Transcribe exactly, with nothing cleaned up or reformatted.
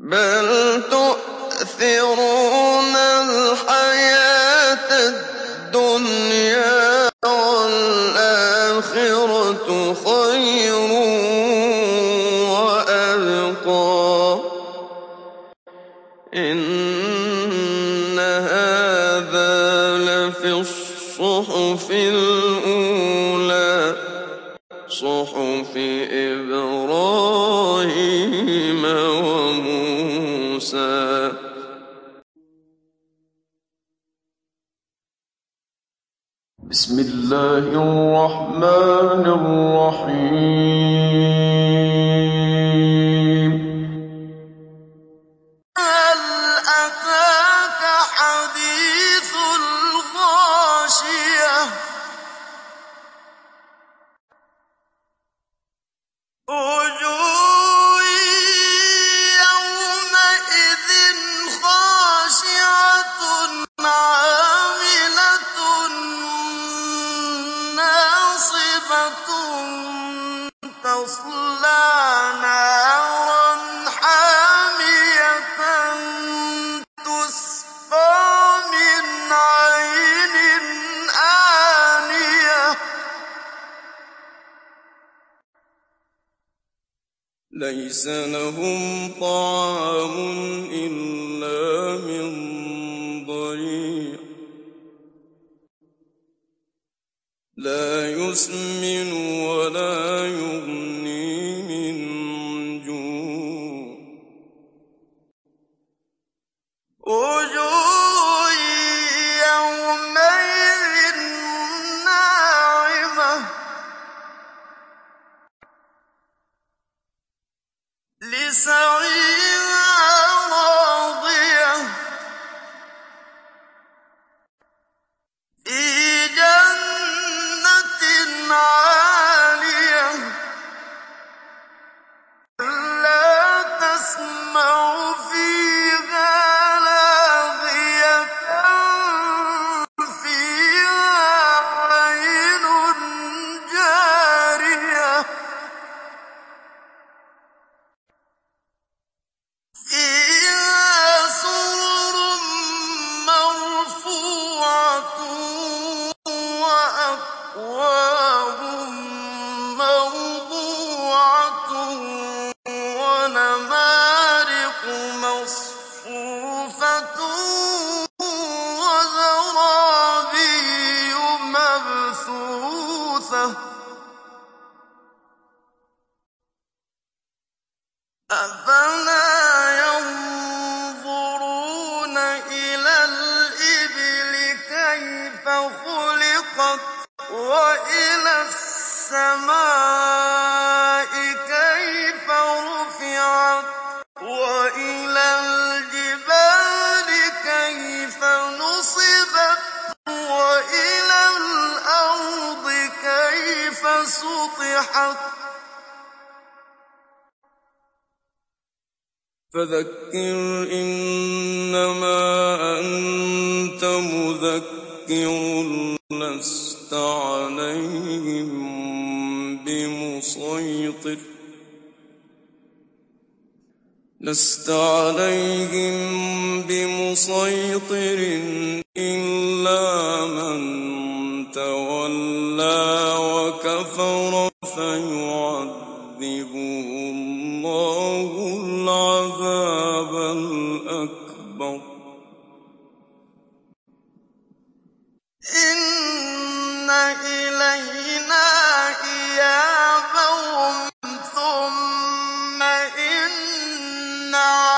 بَلْ تُؤْثِرُونَ الْحَيَاةَ الدُّنْيَا وَالْآخِرَةُ خَيْرٌ وَأَبْقَىٰ. إِنَّ هَٰذَا لَفِي الصُّحُفِ الْأُولَىٰ صُحُفِ إِبْرَاهِيمَ وَمُوسَىٰ. بسم الله الرحمن الرحيم. هل أتاك حديث الغاشية وجوه يومئذ خاشعة عاملة ناصبة تصلى نارا حامية تسقى من عين آنية لَيْسَ لَهُمْ طَعَامٌ إِلَّا مِن ضَرِيعٍ لَّا يُسْمِنُ وَلَا يُغْنِي مِن جُوعٍ. وجوه يومئذ ناعمة لسعيها راضية في جنة عالية لا تسمع فيها لاغية فيها عين جارية فيها سرر مرفوعة وأكواب موضوعة ونمارق مصفوفة وزرابي مبثوثة. أفلا ينظرون إلى الإبل كيف خلقت وإلى السماء كيف رفعت وإلى الجبال كيف نصبت وإلى الأرض كيف سطحت. فذكر إنما أنت مذكر لست عليهم بمسيطر لست عليهم بمسيطر إلا من تولى وكفر فيعذبه الله العذاب الأكبر. إن إلينا إيابهم ثم إن